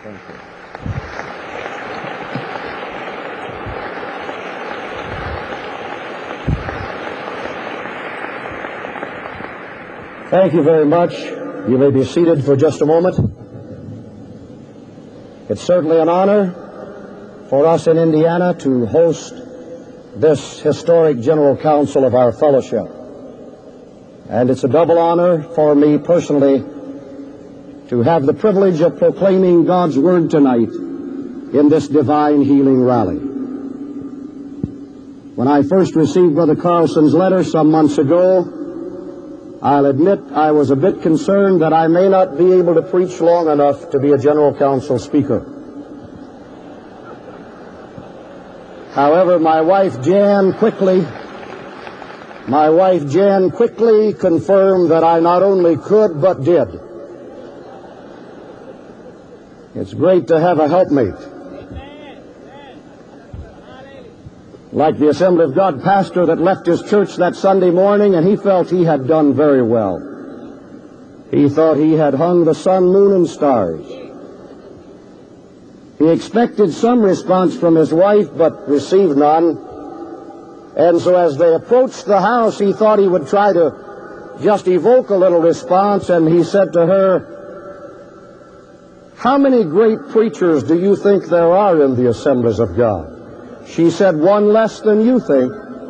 Thank you. Thank you very much. You may be seated for just a moment. It's certainly an honor for us in Indiana to host this historic General Council of our fellowship. And it's a double honor for me personally to have the privilege of proclaiming God's Word tonight in this divine healing rally. When I first received Brother Carlson's letter some months ago, I'll admit I was a bit concerned that I may not be able to preach long enough to be a General Council speaker. However, my wife Jan quickly confirmed that I not only could but did. It's great to have a helpmate. Like the Assembly of God pastor that left his church that Sunday morning, and he felt he had done very well. He thought he had hung the sun, moon, and stars. He expected some response from his wife, but received none. And so as they approached the house, he thought he would try to just evoke a little response, and he said to her, "How many great preachers do you think there are in the Assemblies of God?" She said, "One less than you think."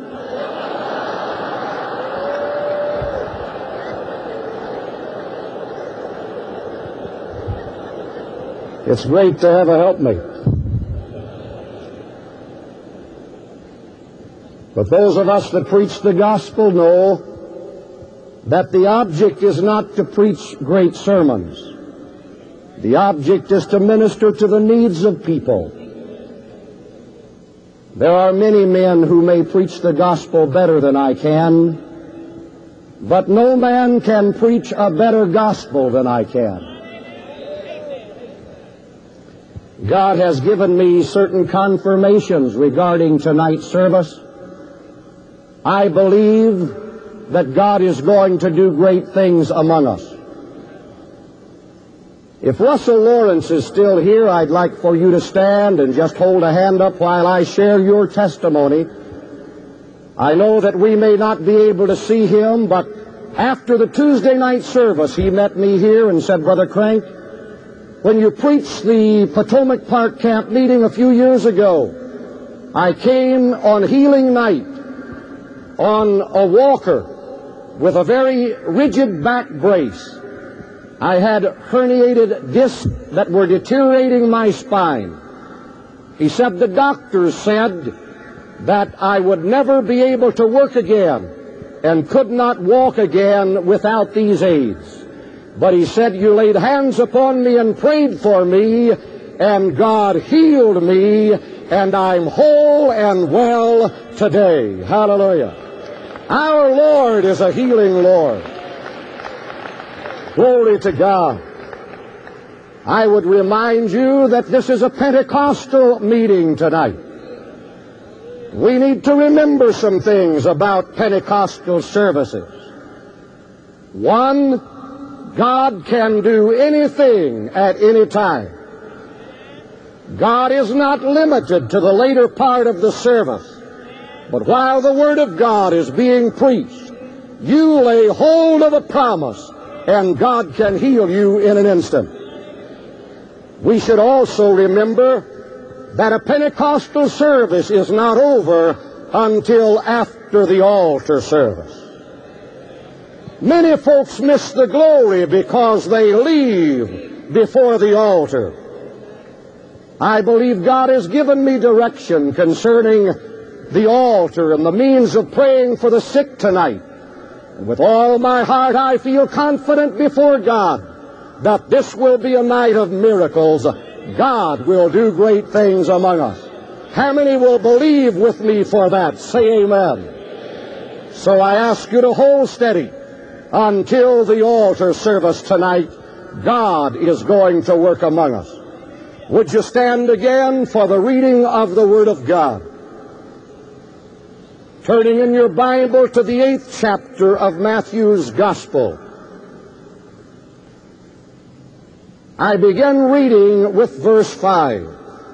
It's great to have a helpmate. But those of us that preach the gospel know that the object is not to preach great sermons. The object is to minister to the needs of people. There are many men who may preach the gospel better than I can, but no man can preach a better gospel than I can. God has given me certain confirmations regarding tonight's service. I believe that God is going to do great things among us. If Russell Lawrence is still here, I'd like for you to stand and just hold a hand up while I share your testimony. I know that we may not be able to see him, but after the Tuesday night service, he met me here and said, "Brother Crank, when you preached the Potomac Park Camp meeting a few years ago, I came on healing night on a walker with a very rigid back brace. I had herniated discs that were deteriorating my spine. He said the doctors said that I would never be able to work again and could not walk again without these aids. But he said, you laid hands upon me and prayed for me, and God healed me, and I'm whole and well today." Hallelujah. Our Lord is a healing Lord. Glory to God. I would remind you that this is a Pentecostal meeting tonight. We need to remember some things about Pentecostal services. One, God can do anything at any time. God is not limited to the later part of the service. But while the Word of God is being preached, you lay hold of a promise, and God can heal you in an instant. We should also remember that a Pentecostal service is not over until after the altar service. Many folks miss the glory because they leave before the altar. I believe God has given me direction concerning the altar and the means of praying for the sick tonight. And with all my heart, I feel confident before God that this will be a night of miracles. God will do great things among us. How many will believe with me for that? Say amen. So I ask you to hold steady until the altar service tonight. God is going to work among us. Would you stand again for the reading of the Word of God? Turning in your Bible to the 8th chapter of Matthew's Gospel. I begin reading with verse 5.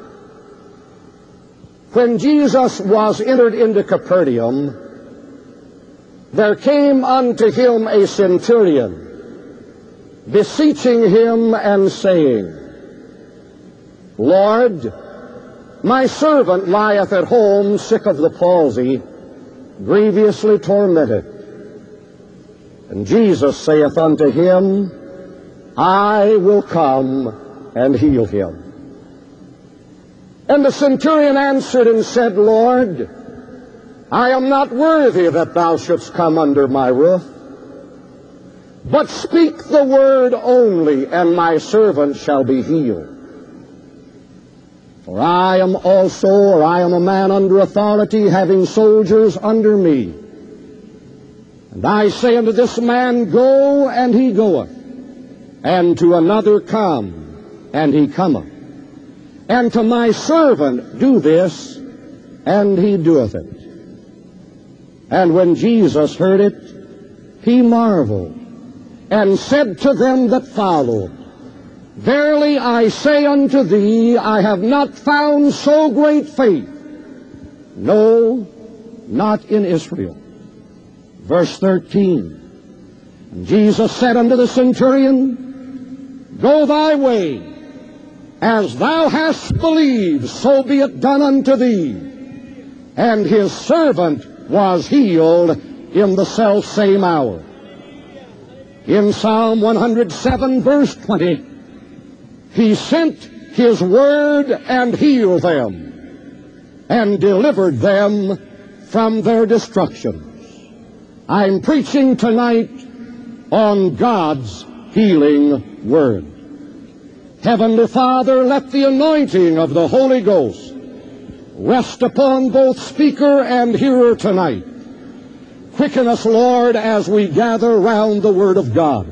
When Jesus was entered into Capernaum, there came unto him a centurion, beseeching him and saying, Lord, my servant lieth at home sick of the palsy, grievously tormented. And Jesus saith unto him, I will come and heal him. And the centurion answered and said, Lord, I am not worthy that thou shouldst come under my roof, but speak the word only, and my servant shall be healed. For I am a man under authority, having soldiers under me. And I say unto this man, Go, and he goeth, and to another, Come, and he cometh. And to my servant, Do this, and he doeth it. And when Jesus heard it, he marveled, and said to them that followed, Verily I say unto thee, I have not found so great faith, no, not in Israel. Verse 13, And Jesus said unto the centurion, Go thy way, as thou hast believed, so be it done unto thee. And his servant was healed in the selfsame hour. In Psalm 107, verse 20, He sent His word and healed them, and delivered them from their destructions. I'm preaching tonight on God's healing word. Heavenly Father, let the anointing of the Holy Ghost rest upon both speaker and hearer tonight. Quicken us, Lord, as we gather round the Word of God.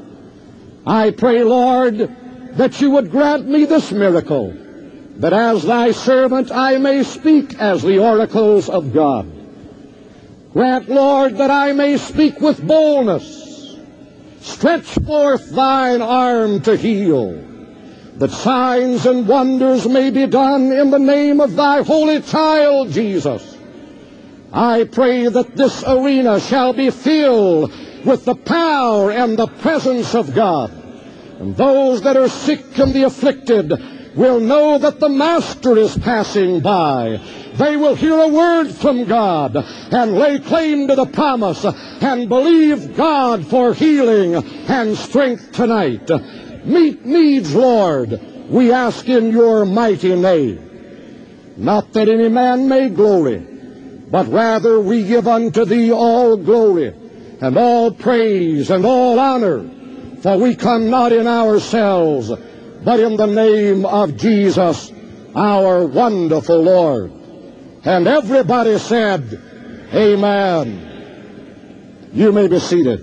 I pray, Lord, that you would grant me this miracle, that as thy servant I may speak as the oracles of God. Grant, Lord, that I may speak with boldness. Stretch forth thine arm to heal, that signs and wonders may be done in the name of thy holy child, Jesus. I pray that this arena shall be filled with the power and the presence of God. And those that are sick and the afflicted will know that the Master is passing by. They will hear a word from God and lay claim to the promise and believe God for healing and strength tonight. Meet needs, Lord, we ask in your mighty name. Not that any man may glory, but rather we give unto thee all glory and all praise and all honor. For we come not in ourselves, but in the name of Jesus, our wonderful Lord. And everybody said, Amen. You may be seated.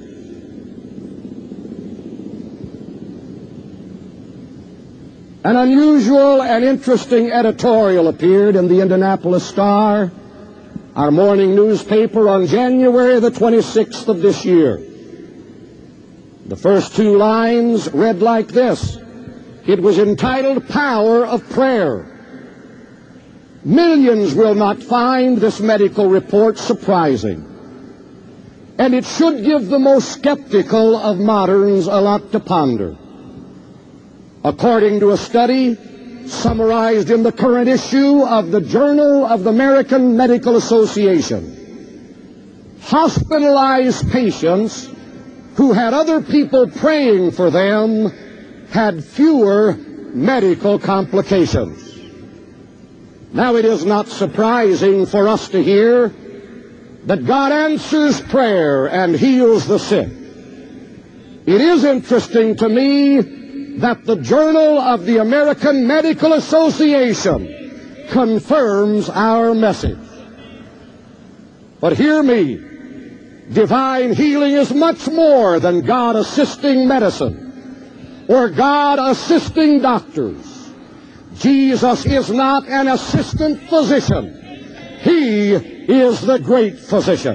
An unusual and interesting editorial appeared in the Indianapolis Star, our morning newspaper, on January the 26th of this year. The first two lines read like this. It was entitled, Power of Prayer. Millions will not find this medical report surprising, and it should give the most skeptical of moderns a lot to ponder. According to a study summarized in the current issue of the Journal of the American Medical Association, hospitalized patients who had other people praying for them had fewer medical complications. Now, it is not surprising for us to hear that God answers prayer and heals the sick. It is interesting to me that the Journal of the American Medical Association confirms our message. But hear me, divine healing is much more than God assisting medicine or God assisting doctors. Jesus is not an assistant physician. He is the great physician.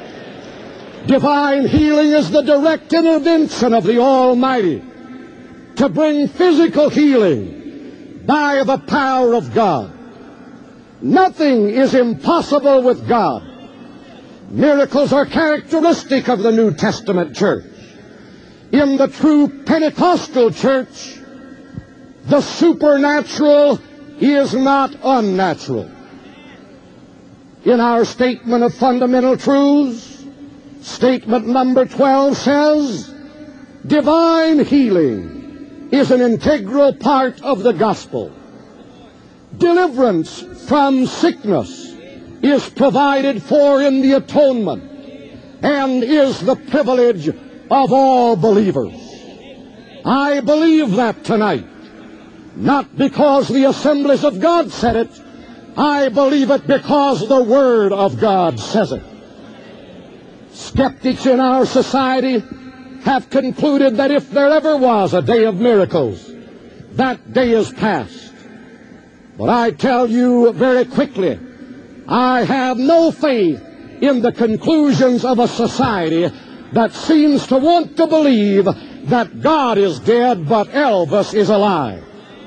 Divine healing is the direct intervention of the Almighty. to bring physical healing by the power of God. Nothing is impossible with God. Miracles are characteristic of the New Testament church. In the true Pentecostal church, the supernatural is not unnatural. In our statement of fundamental truths, statement number 12 says, divine healing is an integral part of the gospel. Deliverance from sickness is provided for in the atonement and is the privilege of all believers. I believe that tonight, not because the Assemblies of God said it. I believe it because the Word of God says it. Skeptics in our society have concluded that if there ever was a day of miracles, that day is past. But I tell you very quickly, I have no faith in the conclusions of a society that seems to want to believe that God is dead but Elvis is alive.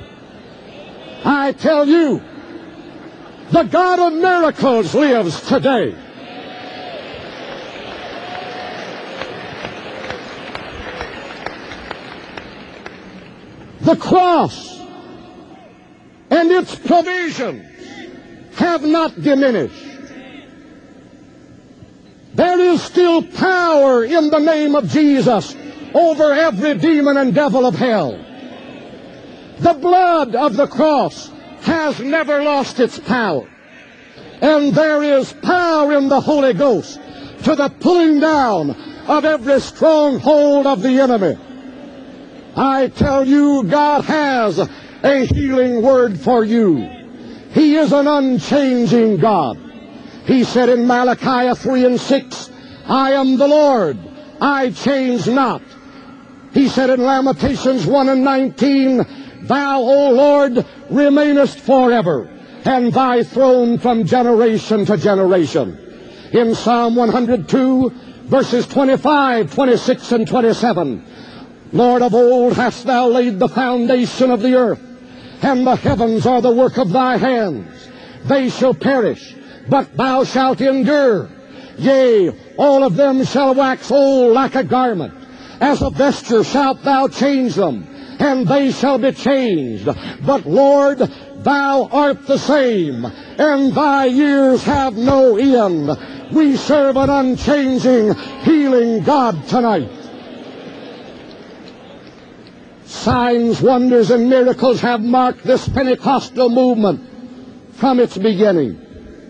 I tell you, the God of miracles lives today. The cross and its provisions have not diminished. There is still power in the name of Jesus over every demon and devil of hell. The blood of the cross has never lost its power. And there is power in the Holy Ghost to the pulling down of every stronghold of the enemy. I tell you, God has a healing word for you. He is an unchanging God. He said in Malachi 3:6, I am the Lord, I change not. He said in Lamentations 1:19, Thou, O Lord, remainest forever, and thy throne from generation to generation. In Psalm 102, verses 25, 26, and 27, Lord, of old hast thou laid the foundation of the earth, and the heavens are the work of thy hands. They shall perish, but thou shalt endure. Yea, all of them shall wax old like a garment. As a vesture shalt thou change them, and they shall be changed. But Lord, thou art the same, and thy years have no end. We serve an unchanging, healing God tonight. Signs, wonders, and miracles have marked this Pentecostal movement from its beginning.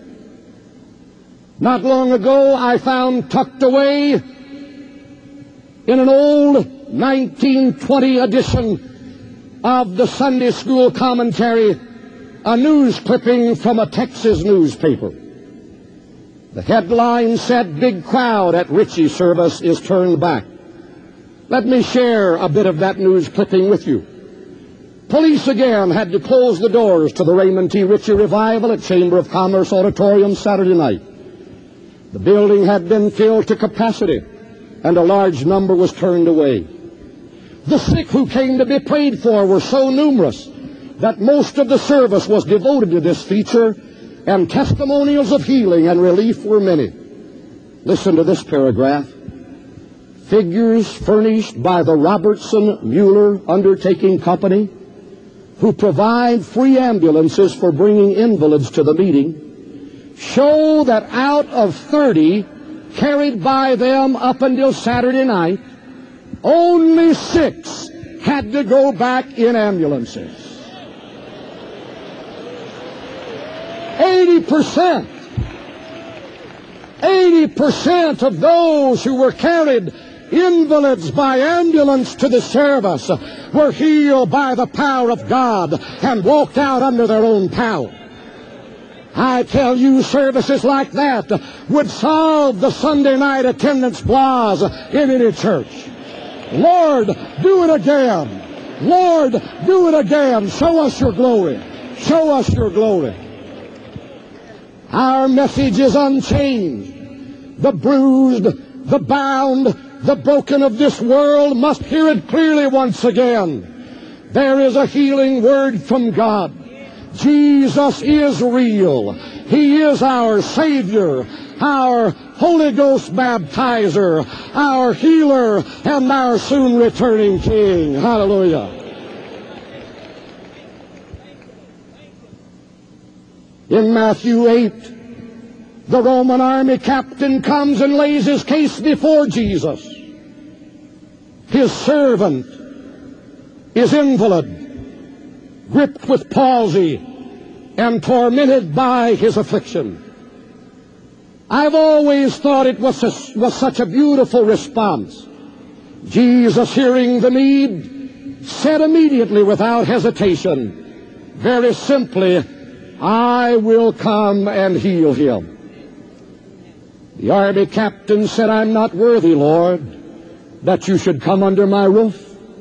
Not long ago, I found tucked away in an old 1920 edition of the Sunday School Commentary a news clipping from a Texas newspaper. The headline said, Big crowd at Ritchie service is turned back. Let me share a bit of that news clipping with you. Police again had to close the doors to the Raymond T. Ritchie Revival at Chamber of Commerce Auditorium Saturday night. The building had been filled to capacity, and a large number was turned away. The sick who came to be prayed for were so numerous that most of the service was devoted to this feature, and testimonials of healing and relief were many. Listen to this paragraph. Figures furnished by the Robertson Mueller Undertaking Company, who provide free ambulances for bringing invalids to the meeting, show that out of 30 carried by them up until Saturday night, only 6 had to go back in ambulances. 80% of those who were carried invalids by ambulance to the service were healed by the power of God and walked out under their own power. I tell you, services like that would solve the Sunday night attendance blahs in any church. Lord, do it again. Lord, do it again. Show us your glory. Show us your glory. Our message is unchanged. The bruised, the bound, the broken of this world must hear it clearly once again. There is a healing word from God. Jesus is real. He is our Savior, our Holy Ghost baptizer, our healer, and our soon returning King. Hallelujah. In Matthew 8, the Roman army captain comes and lays his case before Jesus. His servant is invalid, gripped with palsy, and tormented by his affliction. I've always thought it was such a beautiful response. Jesus, hearing the need, said immediately without hesitation, very simply, I will come and heal him. The army captain said, I'm not worthy, Lord, that you should come under my roof.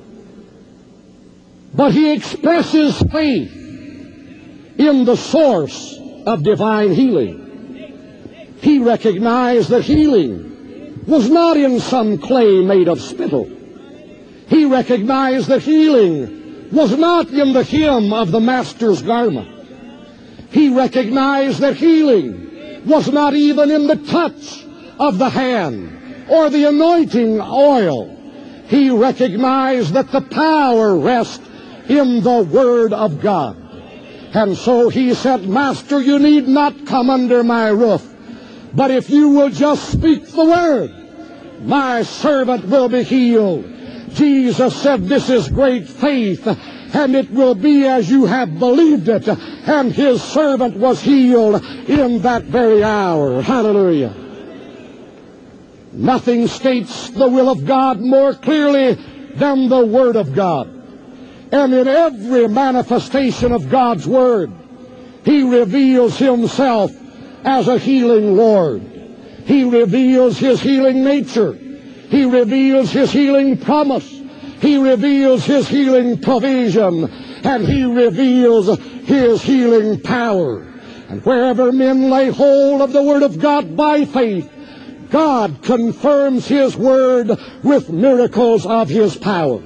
But he expresses faith in the source of divine healing. He recognized that healing was not in some clay made of spittle. He recognized that healing was not in the hem of the master's garment. He recognized that healing was not even in the touch of the hand or the anointing oil. He recognized that the power rests in the Word of God. And so he said, Master, you need not come under my roof, but if you will just speak the word, my servant will be healed. Jesus said, this is great faith, and it will be as you have believed it. And his servant was healed in that very hour. Hallelujah. Nothing states the will of God more clearly than the Word of God. And in every manifestation of God's Word, he reveals himself as a healing Lord. He reveals his healing nature. He reveals his healing promise. He reveals his healing provision. And he reveals his healing power. And wherever men lay hold of the Word of God by faith, God confirms his Word with miracles of his power.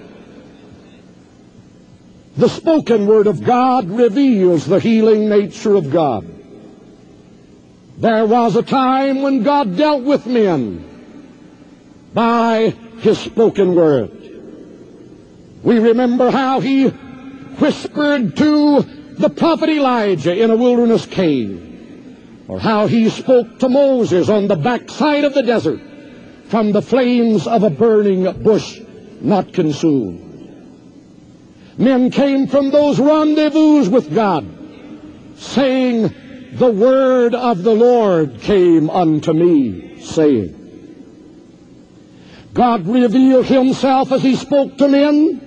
The spoken Word of God reveals the healing nature of God. There was a time when God dealt with men by his spoken Word. We remember how he whispered to the prophet Elijah in a wilderness cave, or how he spoke to Moses on the backside of the desert from the flames of a burning bush not consumed. Men came from those rendezvous with God, saying, the word of the Lord came unto me, saying. God revealed himself as he spoke to men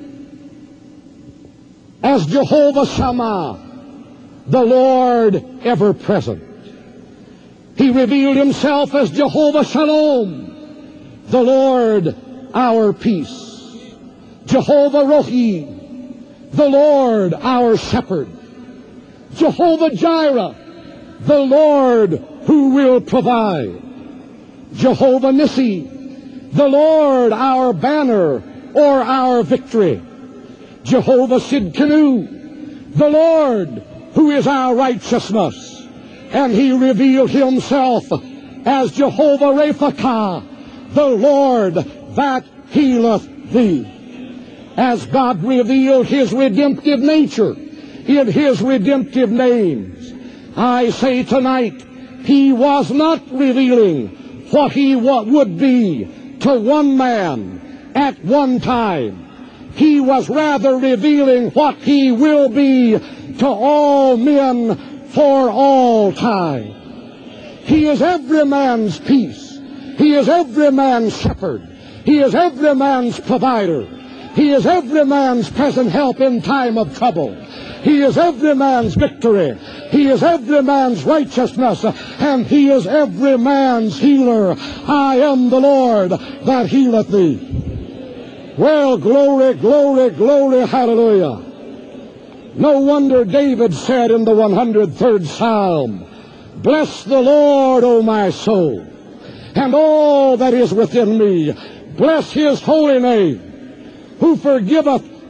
as Jehovah Shammah, the Lord ever present. He revealed himself as Jehovah Shalom, the Lord our peace. Jehovah Rohi, the Lord our shepherd. Jehovah Jireh, the Lord who will provide. Jehovah Nissi, the Lord our banner or our victory. Jehovah Sidkenu, the Lord who is our righteousness. And he revealed himself as Jehovah Raphakah, the Lord that healeth thee. As God revealed his redemptive nature in his redemptive names, I say tonight, he was not revealing what he would be to one man at one time. He was rather revealing what he will be to all men for all time. He is every man's peace. He is every man's shepherd. He is every man's provider. He is every man's present help in time of trouble. He is every man's victory. He is every man's righteousness. And he is every man's healer. I am the Lord that healeth thee. Well, glory, glory, glory, hallelujah. No wonder David said in the 103rd Psalm, bless the Lord, O my soul, and all that is within me. Bless his holy name, who forgiveth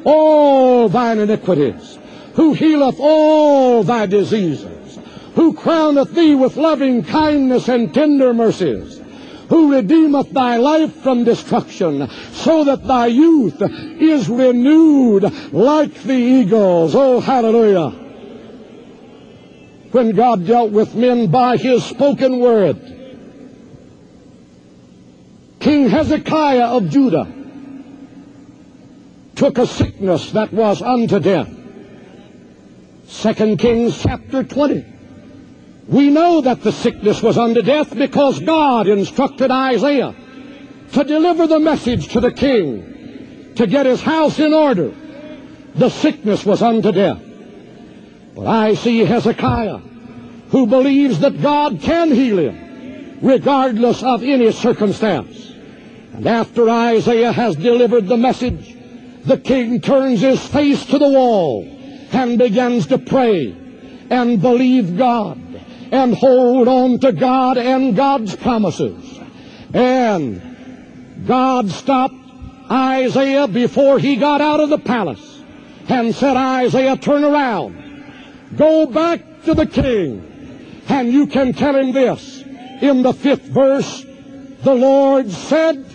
all thine iniquities, who healeth all thy diseases, who crowneth thee with loving kindness and tender mercies, who redeemeth thy life from destruction, so that thy youth is renewed like the eagles. Oh, hallelujah. When God dealt with men by his spoken word, King Hezekiah of Judah took a sickness that was unto death. 2 Kings chapter 20. We know that the sickness was unto death because God instructed Isaiah to deliver the message to the king to get his house in order. The sickness was unto death. But I see Hezekiah, who believes that God can heal him regardless of any circumstance. And after Isaiah has delivered the message, the king turns his face to the wall and begins to pray and believe God and hold on to God and God's promises. And God stopped Isaiah before he got out of the palace and said, Isaiah, turn around. Go back to the king. And you can tell him this. In the 5th verse, the Lord said,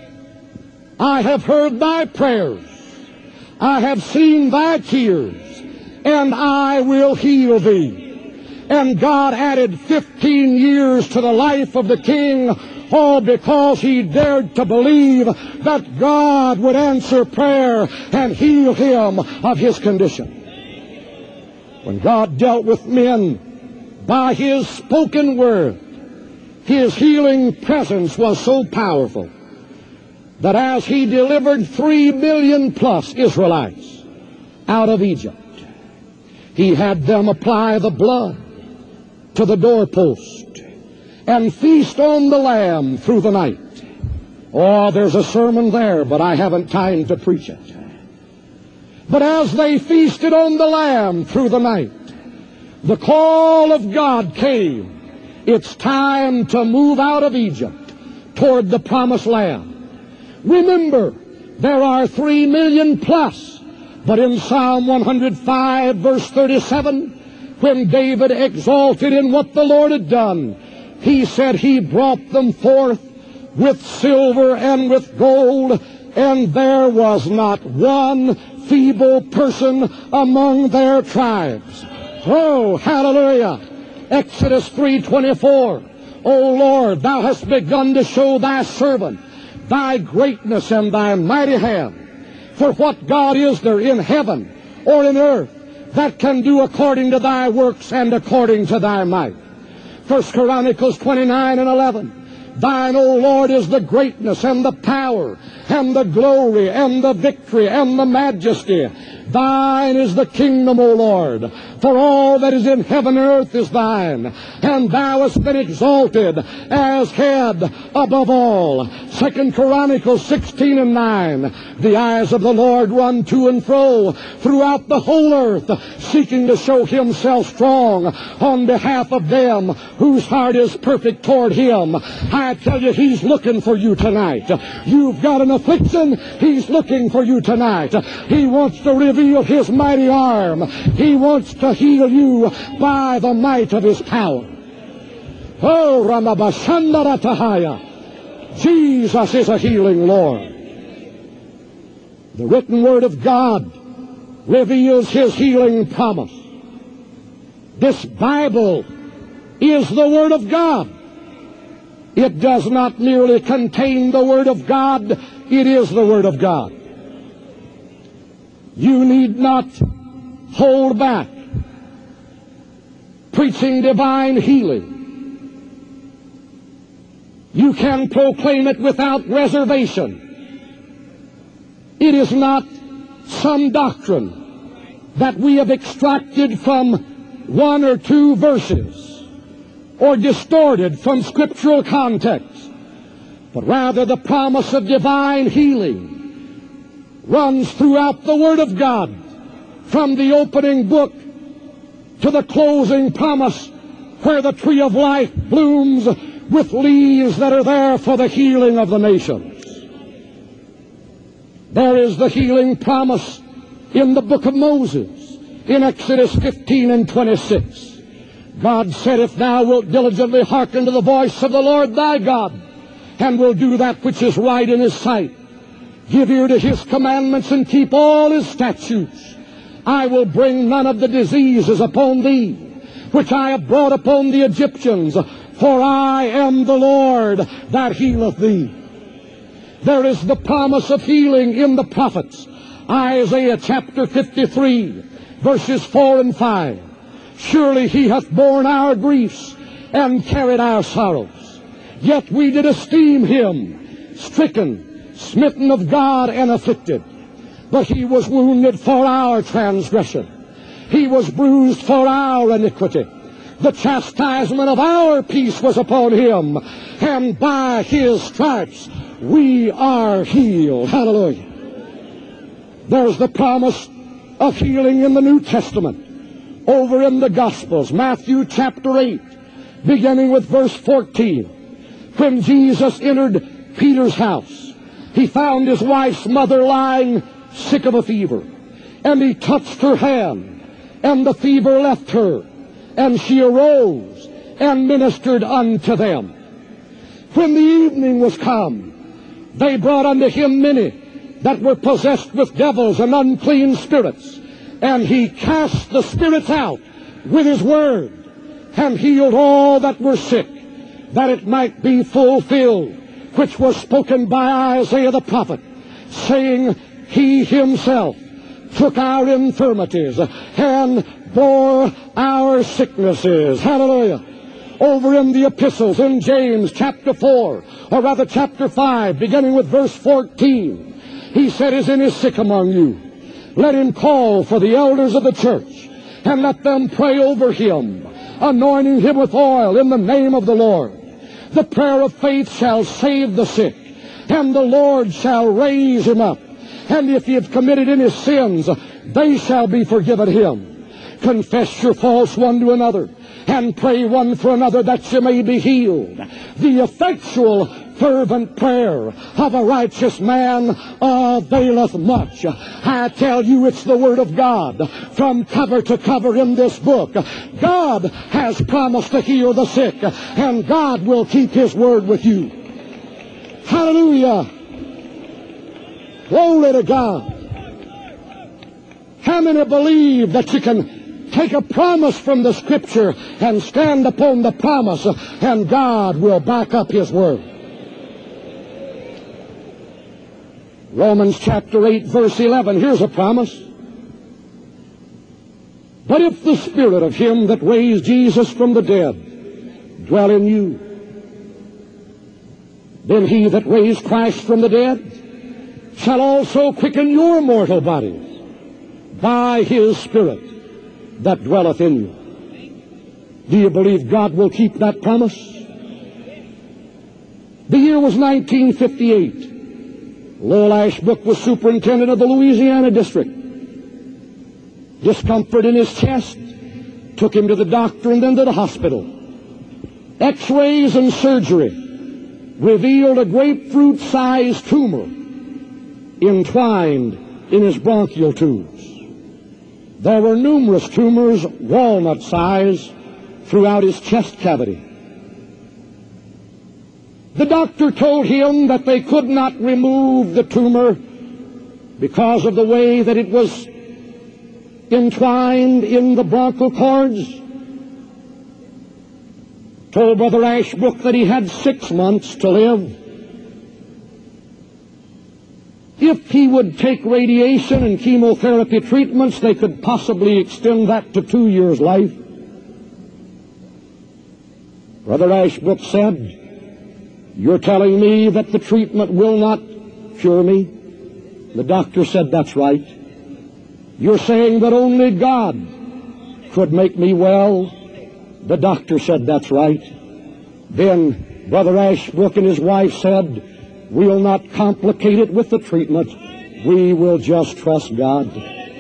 I have heard thy prayers. I have seen thy tears, and I will heal thee. And God added 15 years to the life of the king, all because he dared to believe that God would answer prayer and heal him of his condition. When God dealt with men by his spoken word, his healing presence was so powerful that as he delivered 3 million plus Israelites out of Egypt, he had them apply the blood to the doorpost and feast on the lamb through the night. Oh, there's a sermon there, but I haven't time to preach it. But as they feasted on the lamb through the night, the call of God came. It's time to move out of Egypt toward the promised land. Remember, there are 3 million plus, but in Psalm 105, verse 37, when David exalted in what the Lord had done, he said he brought them forth with silver and with gold, and there was not one feeble person among their tribes. Oh, hallelujah. Exodus 3:24. O Lord, thou hast begun to show thy servant thy greatness and thy mighty hand. For what God is there in heaven or in earth that can do according to thy works and according to thy might? 1 Chronicles 29:11. Thine, O Lord, is the greatness and the power and the glory and the victory and the majesty. Thine is the kingdom, O Lord, for all that is in heaven and earth is thine, and thou hast been exalted as head above all. 2 Chronicles 16:9. The eyes of the Lord run to and fro throughout the whole earth, seeking to show himself strong on behalf of them whose heart is perfect toward him. I tell you, he's looking for you tonight. You've got an affliction, he's looking for you tonight. He wants to reveal his mighty arm. He wants to heal you by the might of his power. Oh, Ramabashandaratahaya. Jesus is a healing Lord. The written word of God reveals his healing promise. This Bible is the word of God. It does not merely contain the word of God, it is the word of God. You need not hold back preaching divine healing. You can proclaim it without reservation. It is not some doctrine that we have extracted from 1 or 2 verses or distorted from scriptural context, but rather the promise of divine healing runs throughout the Word of God, from the opening book to the closing promise, where the tree of life blooms with leaves that are there for the healing of the nations. There is the healing promise in the book of Moses, in Exodus 15 and 26. God said, if thou wilt diligently hearken to the voice of the Lord thy God, and will do that which is right in his sight, give ear to his commandments and keep all his statutes, I will bring none of the diseases upon thee, which I have brought upon the Egyptians, for I am the Lord that healeth thee. There is the promise of healing in the prophets. Isaiah chapter 53, verses 4 and 5. Surely he hath borne our griefs and carried our sorrows. Yet we did esteem him stricken, smitten of God, and afflicted. But he was wounded for our transgression. He was bruised for our iniquity. The chastisement of our peace was upon him, and by his stripes we are healed. Hallelujah. There's the promise of healing in the New Testament. Over in the Gospels, Matthew chapter 8, beginning with verse 14. When Jesus entered Peter's house, he found his wife's mother lying sick of a fever. And he touched her hand, and the fever left her, and she arose and ministered unto them. When the evening was come, they brought unto him many that were possessed with devils and unclean spirits, and he cast the spirits out with his word, and healed all that were sick, that it might be fulfilled, which was spoken by Isaiah the prophet, saying, he himself took our infirmities and bore our sicknesses. Hallelujah. Over in the epistles, in James chapter 4, or rather chapter 5, beginning with verse 14, he said, is any sick among you? Let him call for the elders of the church, and let them pray over him, anointing him with oil in the name of the Lord. The prayer of faith shall save the sick, and the Lord shall raise him up. And if he have committed any sins, they shall be forgiven him. Confess your faults one to another, and pray one for another that you may be healed. The effectual fervent prayer of a righteous man availeth much. I tell you, it's the Word of God from cover to cover in this book. God has promised to heal the sick, and God will keep his word with you. Hallelujah. Glory to God. How many believe that you can take a promise from the Scripture and stand upon the promise, and God will back up his word? Romans chapter 8, verse 11, here's a promise. But if the Spirit of him that raised Jesus from the dead dwell in you, then he that raised Christ from the dead shall also quicken your mortal bodies by his Spirit that dwelleth in you. Do you believe God will keep that promise? The year was 1958. Lowell Ashbrook was superintendent of the Louisiana district. Discomfort in his chest took him to the doctor and then to the hospital. X-rays and surgery revealed a grapefruit-sized tumor entwined in his bronchial tubes. There were numerous tumors, walnut-size, throughout his chest cavity. The doctor told him that they could not remove the tumor because of the way that it was entwined in the bronchial cords. Told Brother Ashbrook that he had 6 months to live. If he would take radiation and chemotherapy treatments, they could possibly extend that to 2 years' life. Brother Ashbrook said, you're telling me that the treatment will not cure me? The doctor said, that's right. You're saying that only God could make me well? The doctor said, that's right. Then Brother Ashbrook and his wife said, we'll not complicate it with the treatment. We will just trust God.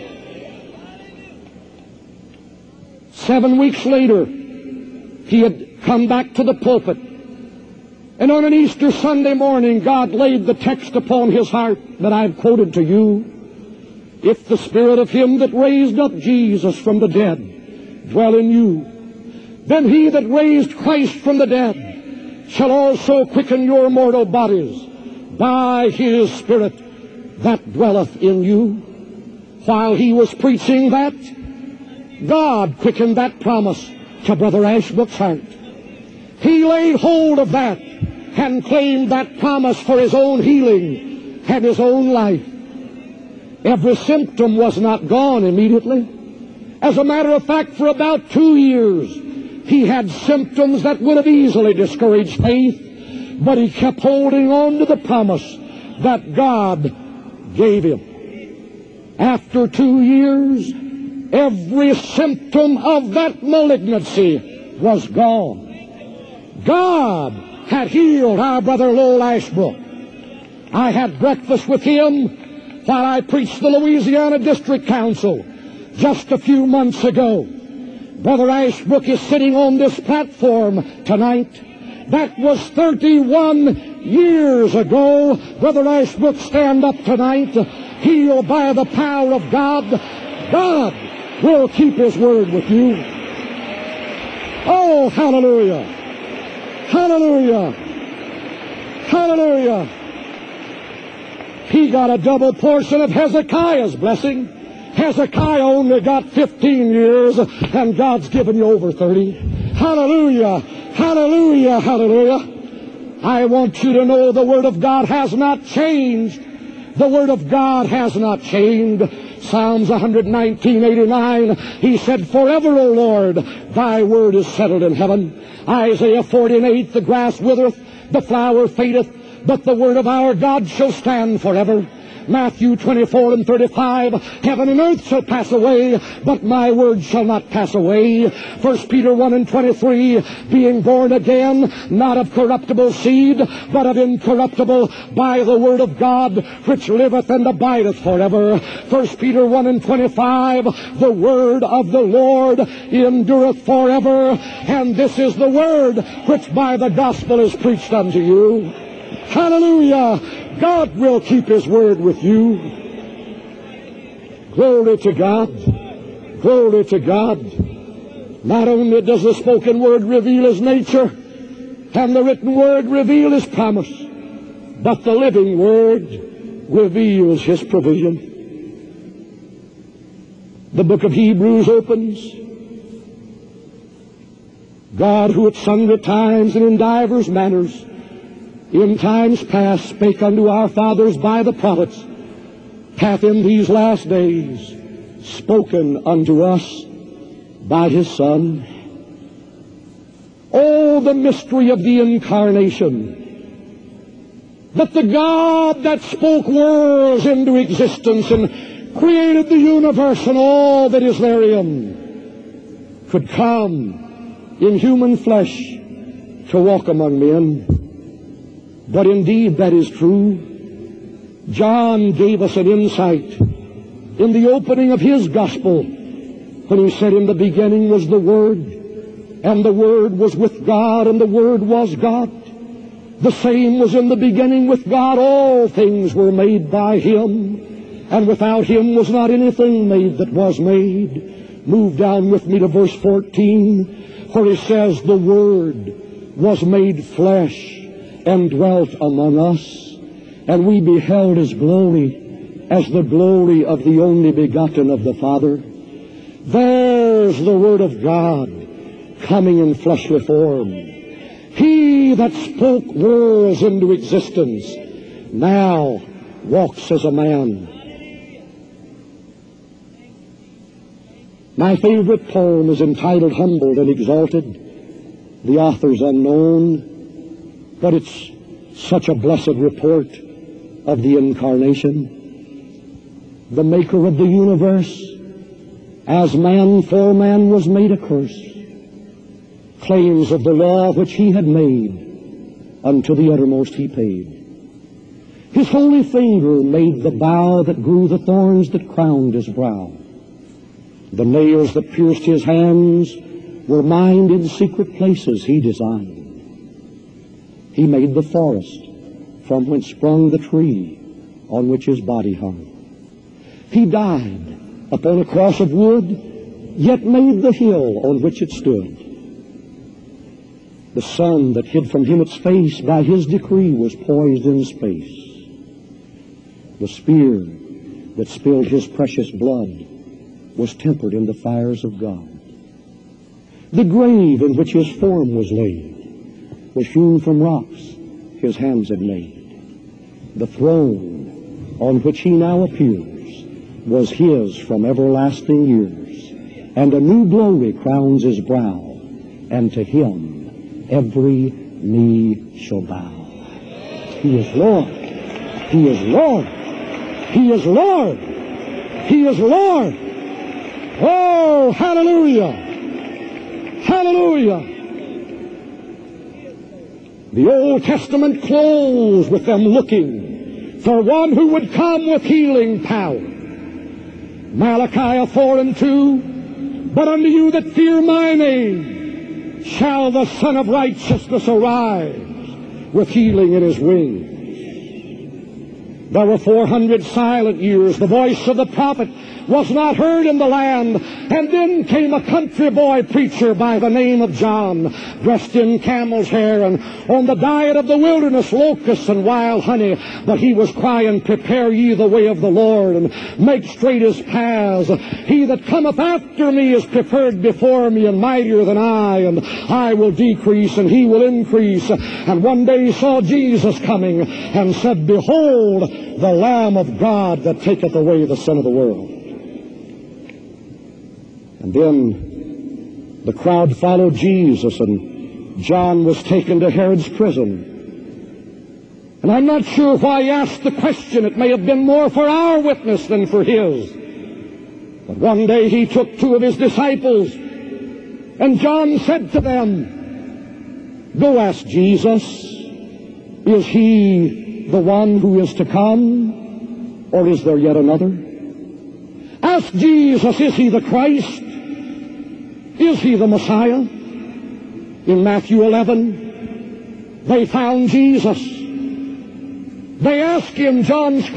7 weeks later, he had come back to the pulpit. And on an Easter Sunday morning, God laid the text upon his heart that I've quoted to you. if the Spirit of him that raised up Jesus from the dead dwell in you, then he that raised Christ from the dead shall also quicken your mortal bodies by his Spirit that dwelleth in you. While he was preaching that, God quickened that promise to Brother Ashbrook's heart. He laid hold of that and claimed that promise for his own healing and his own life. Every symptom was not gone immediately. As a matter of fact, for about 2 years, he had symptoms that would have easily discouraged faith, but he kept holding on to the promise that God gave him. After 2 years, every symptom of that malignancy was gone. God had healed our brother Lowell Ashbrook. I had breakfast with him while I preached the Louisiana District Council just a few months ago. Brother Ashbrook is sitting on this platform tonight. That was 31 years ago. Brother Ashbrook, stand up tonight, healed by the power of God. God will keep his word with you. Oh, hallelujah! Hallelujah! Hallelujah! He got a double portion of Hezekiah's blessing. Hezekiah only got 15 years, and God's given you over 30. Hallelujah! Hallelujah! Hallelujah! I want you to know the Word of God has not changed. The Word of God has not changed. Psalms 119:89, he said, forever, O Lord, thy word is settled in heaven. Isaiah 40:8, the grass withereth, the flower fadeth, but the word of our God shall stand forever. Matthew 24:35, heaven and earth shall pass away, but my word shall not pass away. 1 Peter 1:23, being born again, not of corruptible seed, but of incorruptible, by the word of God, which liveth and abideth forever. 1 Peter 1:25, the word of the Lord endureth forever, and this is the word which by the gospel is preached unto you. Hallelujah! God will keep his word with you. Glory to God. Glory to God. Not only does the spoken word reveal his nature, and the written word reveal his promise, but the living word reveals his provision. The book of Hebrews opens. God, who at sundry times and in divers manners in times past spake unto our fathers by the prophets, hath in these last days spoken unto us by his Son. Oh, the mystery of the incarnation, that the God that spoke worlds into existence and created the universe and all that is therein could come in human flesh to walk among men. But indeed that is true. John gave us an insight in the opening of his gospel when he said, in the beginning was the Word, and the Word was with God, and the Word was God. The same was in the beginning with God. All things were made by him, and without him was not anything made that was made. Move down with me to verse 14, where he says, the Word was made flesh and dwelt among us, and we beheld his glory as the glory of the only begotten of the Father. There's the Word of God coming in fleshly form. He that spoke worlds into existence now walks as a man. My favorite poem is entitled Humbled and Exalted. The author's unknown, but it's such a blessed report of the incarnation. The maker of the universe, as man for man was made a curse, claims of the law which he had made, unto the uttermost he paid. His holy finger made the bough that grew the thorns that crowned his brow. The nails that pierced his hands were mined in secret places he designed. He made the forest from whence sprung the tree on which his body hung. He died upon a cross of wood, yet made the hill on which it stood. The sun that hid from him its face by his decree was poised in space. The spear that spilled his precious blood was tempered in the fires of God. The grave in which his form was laid was hewn from rocks his hands had made. The throne on which he now appears was his from everlasting years, and a new glory crowns his brow, and to him every knee shall bow. He is Lord. He is Lord. He is Lord. He is Lord. Oh, hallelujah. Hallelujah. The Old Testament closed with them looking for one who would come with healing power. Malachi 4:2, but unto you that fear my name shall the Son of Righteousness arise with healing in his wings. There were 400 silent years. The voice of the prophet was not heard in the land. And then came a country boy preacher by the name of John, dressed in camel's hair and on the diet of the wilderness, locusts and wild honey. But he was crying, prepare ye the way of the Lord, and make straight his paths. He that cometh after me is preferred before me, and mightier than I, and I will decrease, and he will increase. And one day he saw Jesus coming, and said, behold, the Lamb of God that taketh away the sin of the world. And then the crowd followed Jesus, and John was taken to Herod's prison. And I'm not sure why he asked the question. It may have been more for our witness than for his. But one day he took 2 of his disciples, and John said to them, go ask Jesus, is he the one who is to come, or is there yet another? Ask Jesus, is he the Christ? Is he the Messiah? In Matthew 11, they found Jesus. They asked him John's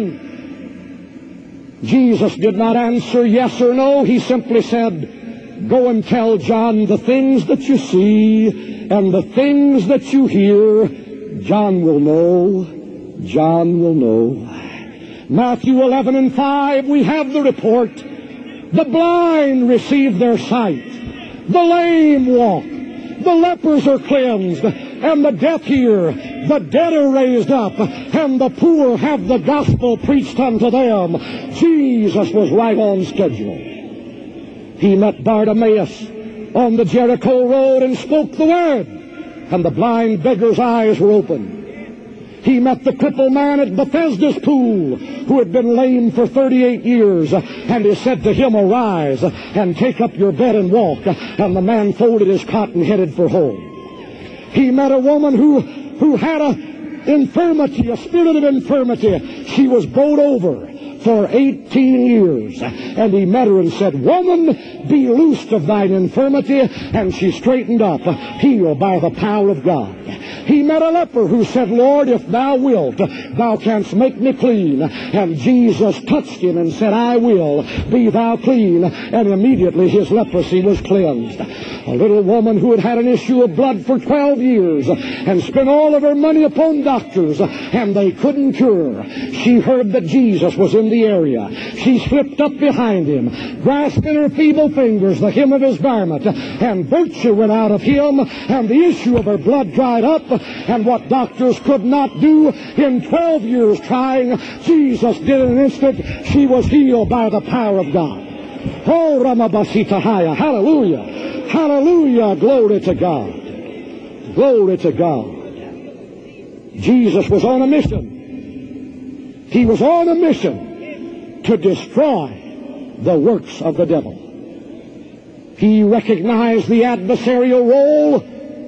question. Jesus did not answer yes or no. He simply said, go and tell John the things that you see and the things that you hear. John will know. John will know. Matthew 11:5, we have the report. The blind receive their sight. The lame walk. The lepers are cleansed. And the deaf hear. The dead are raised up. And the poor have the gospel preached unto them. Jesus was right on schedule. He met Bartimaeus on the Jericho road and spoke the word. And the blind beggar's eyes were opened. He met the crippled man at Bethesda's pool, who had been lame for 38 years, and he said to him, arise and take up your bed and walk. And the man folded his cot and headed for home. He met a woman who had an infirmity, a spirit of infirmity. She was bowed over for 18 years. And he met her and said, woman, be loosed of thine infirmity. And she straightened up, healed by the power of God. He met a leper who said, Lord, if thou wilt, thou canst make me clean. And Jesus touched him and said, I will, be thou clean. And immediately his leprosy was cleansed. A little woman who had had an issue of blood for 12 years and spent all of her money upon doctors, and they couldn't cure her. She heard that Jesus was in the area. She slipped up behind him, grasped in her feeble fingers the hem of his garment, and virtue went out of him, and the issue of her blood dried up. And what doctors could not do in 12 years trying, Jesus did in an instant. She was healed by the power of God. Oh, Ramabasitahaya, hallelujah. Hallelujah, glory to God. Glory to God. Jesus was on a mission. He was on a mission to destroy the works of the devil. He recognized the adversarial role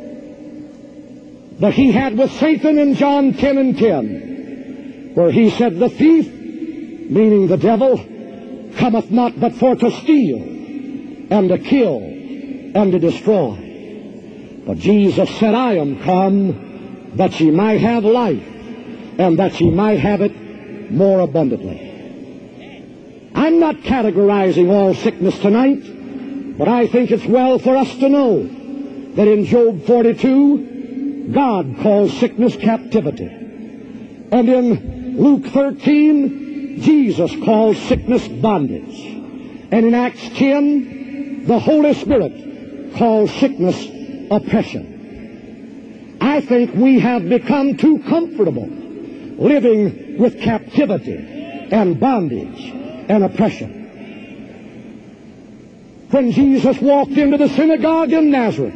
that he had with Satan in John 10:10, where he said, the thief, meaning the devil, cometh not but for to steal and to kill and to destroy. But Jesus said, I am come that ye might have life, and that ye might have it more abundantly. I'm not categorizing all sickness tonight, but I think it's well for us to know that in Job 42, God calls sickness captivity. And in Luke 13, Jesus calls sickness bondage. And in Acts 10, the Holy Spirit calls sickness oppression. I think we have become too comfortable living with captivity and bondage and oppression. When Jesus walked into the synagogue in Nazareth,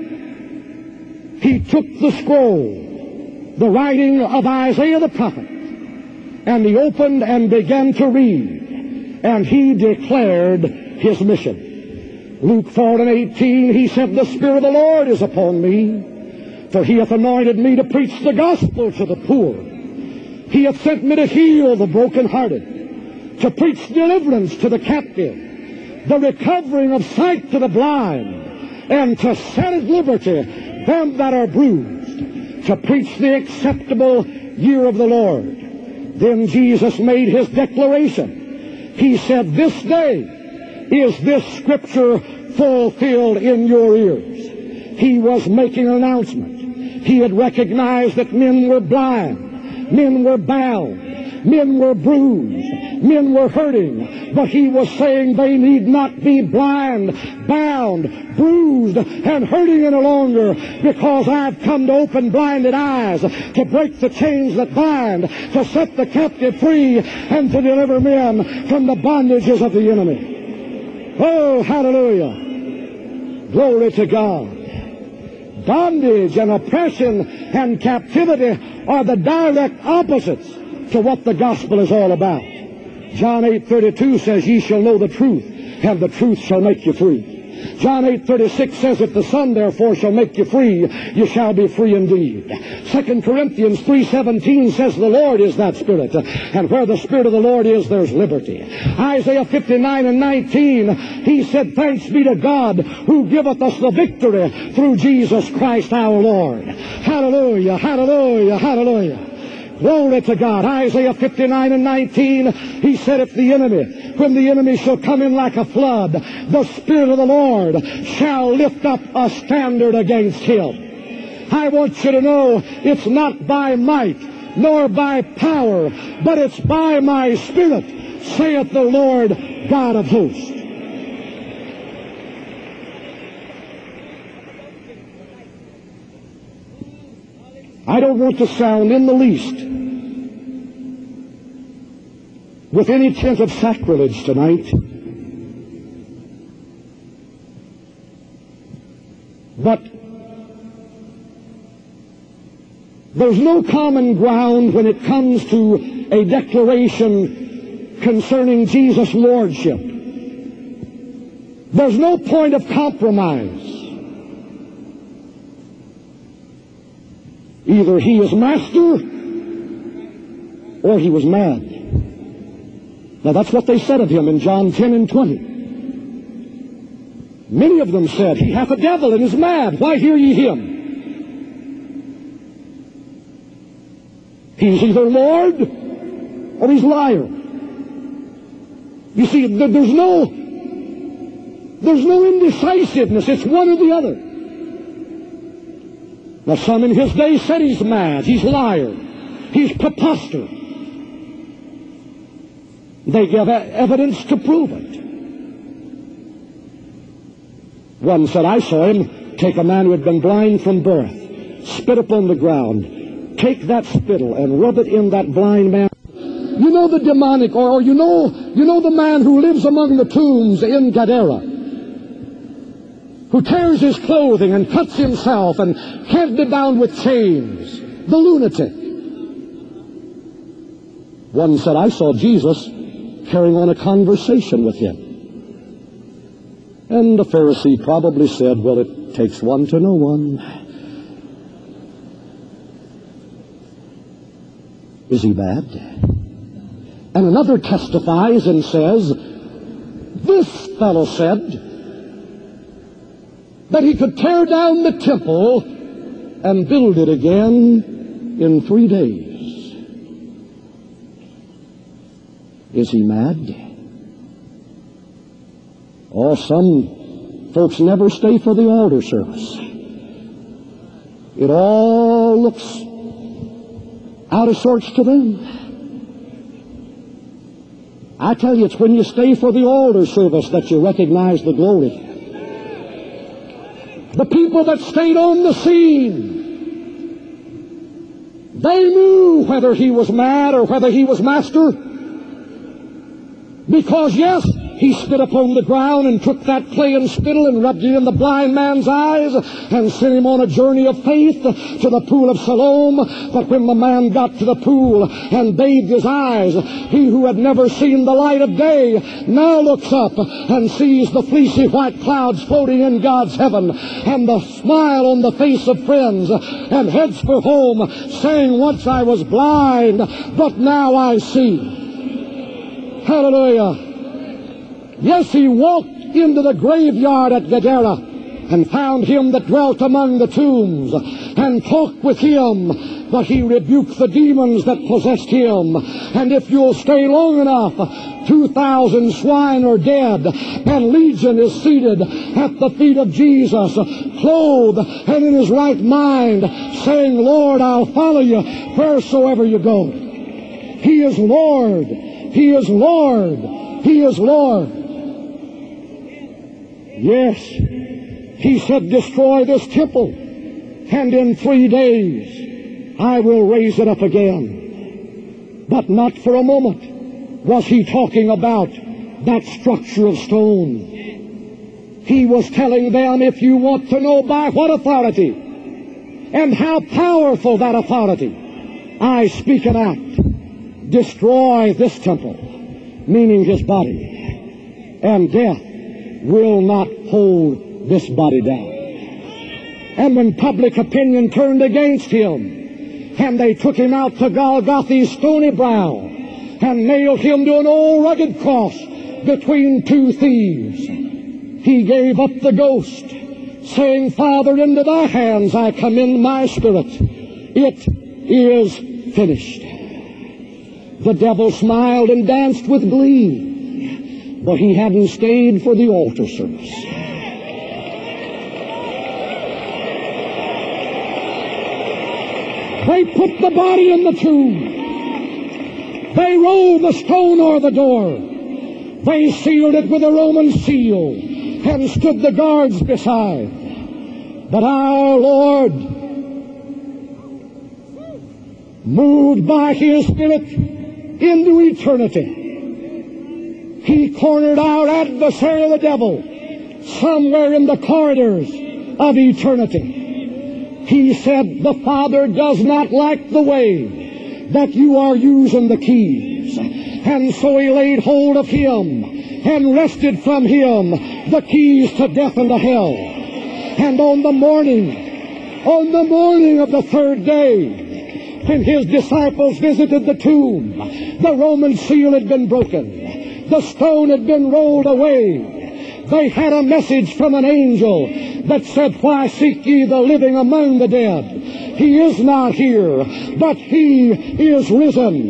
he took the scroll, the writing of Isaiah the prophet, and he opened and began to read, and he declared his mission. Luke 4:18, he said, "The Spirit of the Lord is upon me, for he hath anointed me to preach the gospel to the poor. He hath sent me to heal the brokenhearted, to preach deliverance to the captive, the recovering of sight to the blind, and to set at liberty them that are bruised, to preach the acceptable year of the Lord." Then Jesus made his declaration. He said, "This day is this scripture fulfilled in your ears." He was making an announcement. He had recognized that men were blind, men were bound, men were bruised, men were hurting, but he was saying they need not be blind, bound, bruised, and hurting any longer, because I've come to open blinded eyes, to break the chains that bind, to set the captive free, and to deliver men from the bondages of the enemy. Oh, hallelujah. Glory to God. Bondage and oppression and captivity are the direct opposites to what the gospel is all about. John 8:32 says, "Ye shall know the truth, and the truth shall make you free." John 8:36 says, "If the Son therefore shall make you free, you shall be free indeed." 2 Corinthians 3:17 says, "The Lord is that Spirit, and where the Spirit of the Lord is, there's liberty." Isaiah 59:19, he said, "Thanks be to God who giveth us the victory through Jesus Christ our Lord." Hallelujah, hallelujah, hallelujah. Glory to God. Isaiah 59:19, he said, when the enemy shall come in like a flood, the Spirit of the Lord shall lift up a standard against him. I want you to know it's not by might nor by power, but it's by my Spirit, saith the Lord God of hosts. I don't want to sound in the least with any tint of sacrilege tonight, but there's no common ground when it comes to a declaration concerning Jesus' lordship. There's no point of compromise. Either he is master or he was mad. Now that's what they said of him in John 10:20. Many of them said, "He hath a devil and is mad. Why hear ye him?" He's either Lord or he's liar. You see, there's no indecisiveness. It's one or the other. Now, some in his day said he's mad, he's liar, he's preposterous. They give evidence to prove it. One said, "I saw him take a man who had been blind from birth, spit upon the ground, take that spittle and rub it in that blind man." You know the demonic, or you know the man who lives among the tombs in Gadara, who tears his clothing and cuts himself and can't be bound with chains, the lunatic. One said, "I saw Jesus carrying on a conversation with him." And the Pharisee probably said, "Well, it takes one to know one." Is he bad? And another testifies and says, "This fellow said that he could tear down the temple and build it again in 3 days." Is he mad? Oh, some folks never stay for the altar service. It all looks out of sorts to them. I tell you, it's when you stay for the altar service that you recognize the glory. The people that stayed on the scene, they knew whether he was mad or whether he was master. Because, yes, he spit upon the ground and took that clay and spittle and rubbed it in the blind man's eyes and sent him on a journey of faith to the pool of Siloam. But when the man got to the pool and bathed his eyes, he who had never seen the light of day now looks up and sees the fleecy white clouds floating in God's heaven and the smile on the face of friends and heads for home, saying, once I was blind, but now I see. Hallelujah. Yes, he walked into the graveyard at Gadara and found him that dwelt among the tombs and talked with him, but he rebuked the demons that possessed him. And if you'll stay long enough, 2,000 swine are dead, and Legion is seated at the feet of Jesus, clothed and in his right mind, saying, Lord, I'll follow you wheresoever you go. He is Lord. He is Lord. He is Lord. Yes, he said, destroy this temple, and in 3 days I will raise it up again. But not for a moment was he talking about that structure of stone. He was telling them, if you want to know by what authority and how powerful that authority, I speak an act, destroy this temple, meaning his body, and death will not hold this body down. And when public opinion turned against him, and they took him out to Golgotha's stony brow, and nailed him to an old rugged cross between two thieves, he gave up the ghost, saying, Father, into thy hands I commend my spirit. It is finished. The devil smiled and danced with glee, but he hadn't stayed for the altar service. They put the body in the tomb. They rolled the stone o'er the door. They sealed it with a Roman seal and stood the guards beside. But our Lord, moved by his Spirit into eternity, he cornered our adversary, the devil, somewhere in the corridors of eternity. He said, the Father does not like the way that you are using the keys. And so he laid hold of him and wrested from him the keys to death and to hell. And on the morning of the third day, when his disciples visited the tomb, the Roman seal had been broken. The stone had been rolled away. They had a message from an angel that said, why seek ye the living among the dead? He is not here, but he is risen.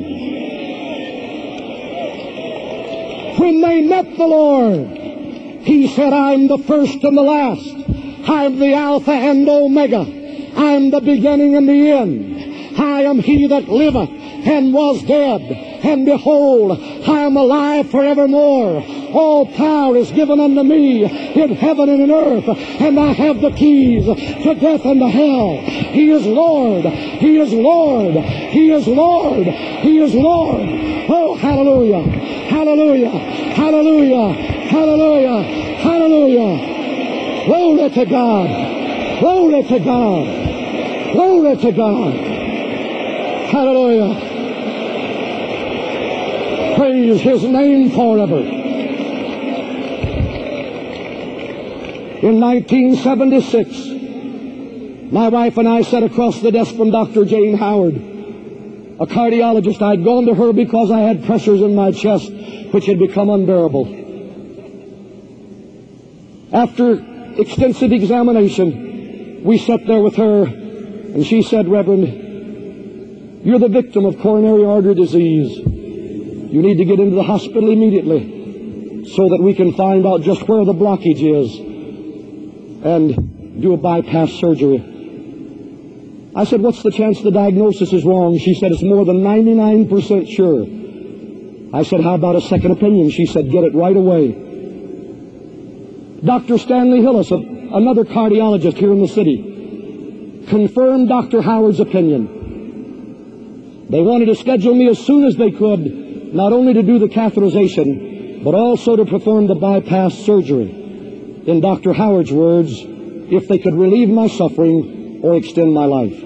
When they met the Lord, he said, I'm the first and the last. I'm the Alpha and Omega. I'm the beginning and the end. I am he that liveth and was dead, and behold, I am alive forevermore. All power is given unto me in heaven and in earth, and I have the keys to death and to hell. He is Lord. He is Lord. He is Lord. He is Lord. Oh, hallelujah. Hallelujah. Hallelujah. Hallelujah. Hallelujah. Glory to God. Glory to God. Glory to God. Hallelujah. Praise his name forever. In 1976, my wife and I sat across the desk from Dr. Jane Howard, a cardiologist. I'd gone to her because I had pressures in my chest which had become unbearable. After extensive examination, we sat there with her, and she said, Reverend, you're the victim of coronary artery disease. You need to get into the hospital immediately. so that we can find out just where the blockage is and do a bypass surgery. I said, what's the chance the diagnosis is wrong? She said, it's more than 99% sure. I said, how about a second opinion? She said, get it right away. Dr. Stanley Hillis, another cardiologist here in the city, confirmed Dr. Howard's opinion. They wanted to schedule me as soon as they could, not only to do the catheterization, but also to perform the bypass surgery. In Dr. Howard's words, if they could relieve my suffering or extend my life.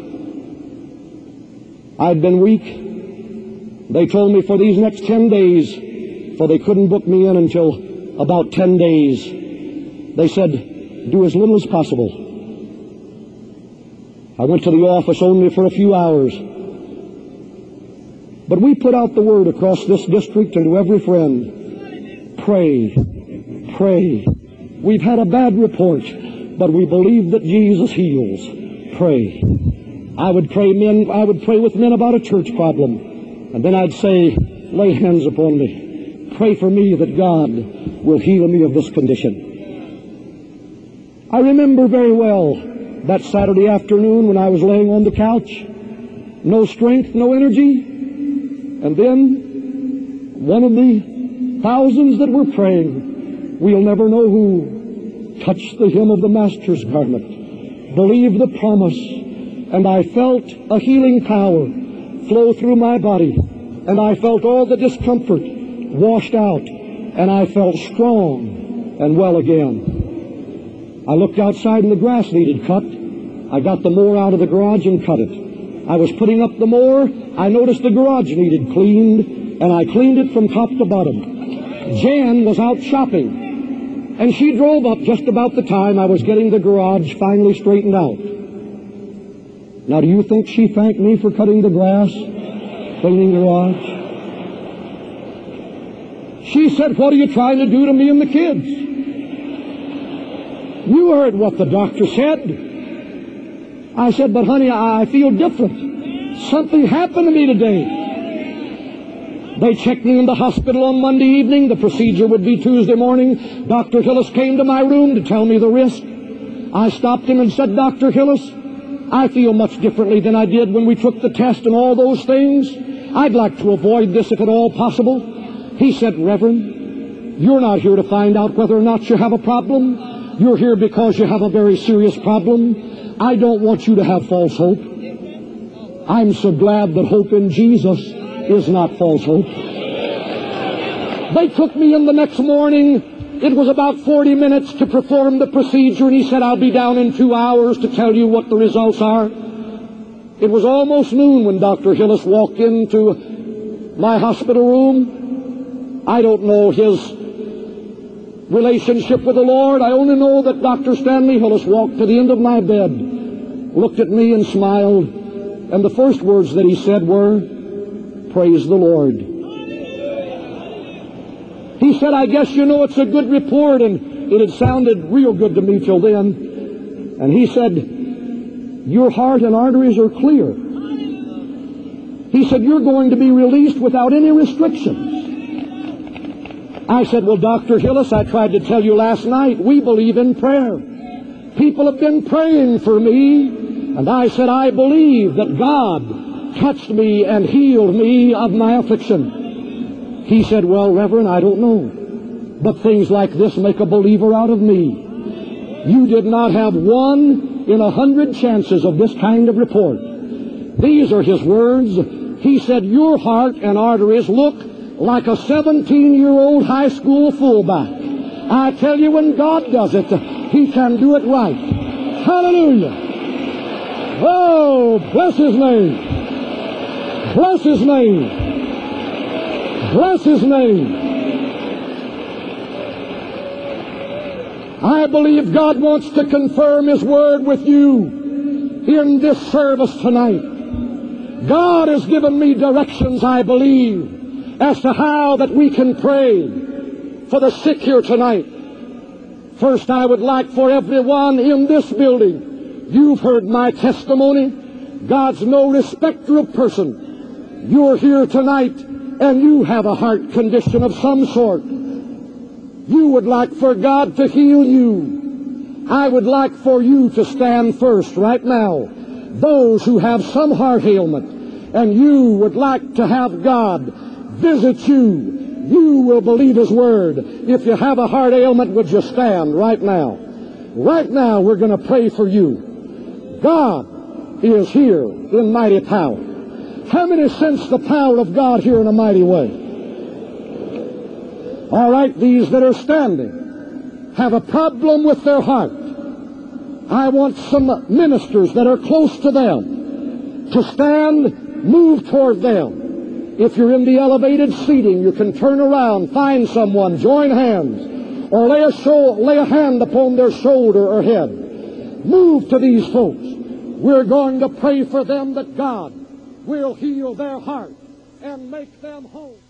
I'd been weak. They told me for these next 10 days, for they couldn't book me in until about 10 days. They said, do as little as possible. I went to the office only for a few hours. But we put out the word across this district and to every friend, pray, pray. We've had a bad report, but we believe that Jesus heals. Pray. I would pray with men about a church problem, and then I'd say, lay hands upon me. Pray for me that God will heal me of this condition. I remember very well that Saturday afternoon when I was laying on the couch, no strength, no energy, and then one of the thousands that were praying, we'll never know who, touched the hem of the Master's garment, believed the promise, and I felt a healing power flow through my body, and I felt all the discomfort washed out, and I felt strong and well again. I looked outside and the grass needed cut. I got the mower out of the garage and cut it. I was putting up the mower. I noticed the garage needed cleaned, and I cleaned it from top to bottom. Jan was out shopping, and she drove up just about the time I was getting the garage finally straightened out. Now, do you think she thanked me for cutting the grass, cleaning the garage? She said, what are you trying to do to me and the kids? You heard what the doctor said. I said, but honey, I feel different. Something happened to me today. They checked me in the hospital on Monday evening. The procedure would be Tuesday morning. Dr. Hillis came to my room to tell me the risk. I stopped him and said, Dr. Hillis, I feel much differently than I did when we took the test and all those things. I'd like to avoid this if at all possible. He said, Reverend, you're not here to find out whether or not you have a problem. You're here because you have a very serious problem. I don't want you to have false hope. I'm so glad that hope in Jesus is not false hope. They took me in the next morning. It was about 40 minutes to perform the procedure, and he said, I'll be down in 2 hours to tell you what the results are. It was almost noon when Dr. Hillis walked into my hospital room. I don't know his relationship with the Lord. I only know that Dr. Stanley Hillis walked to the end of my bed, looked at me and smiled, and the first words that he said were, praise the Lord. He said, I guess you know it's a good report, and it had sounded real good to me till then. And he said, your heart and arteries are clear. He said, you're going to be released without any restrictions. I said, well, Dr. Hillis, I tried to tell you last night, we believe in prayer. People have been praying for me, and I said, I believe that God touched me and healed me of my affliction. He said, well, Reverend, I don't know, but things like this make a believer out of me. You did not have 1 in 100 chances of this kind of report. These are his words. He said, your heart and arteries look like a 17-year-old high school fullback. I tell you, when God does it, he can do it right. Hallelujah. Oh, bless his name. Bless his name. Bless his name. I believe God wants to confirm his word with you in this service tonight. God has given me directions, I believe, as to how that we can pray for the sick here tonight. First, I would like for everyone in this building, you've heard my testimony. God's no respecter of person. You're here tonight and you have a heart condition of some sort. You would like for God to heal you. I would like for you to stand first right now. Those who have some heart ailment, and you would like to have God visit you, you will believe His Word. If you have a heart ailment, would you stand right now? Right now, we're going to pray for you. God is here in mighty power. How many sense the power of God here in a mighty way? All right, these that are standing have a problem with their heart. I want some ministers that are close to them to stand, move toward them. If you're in the elevated seating, you can turn around, find someone, join hands, or lay a hand upon their shoulder or head. Move to these folks. We're going to pray for them that God will heal their heart and make them whole.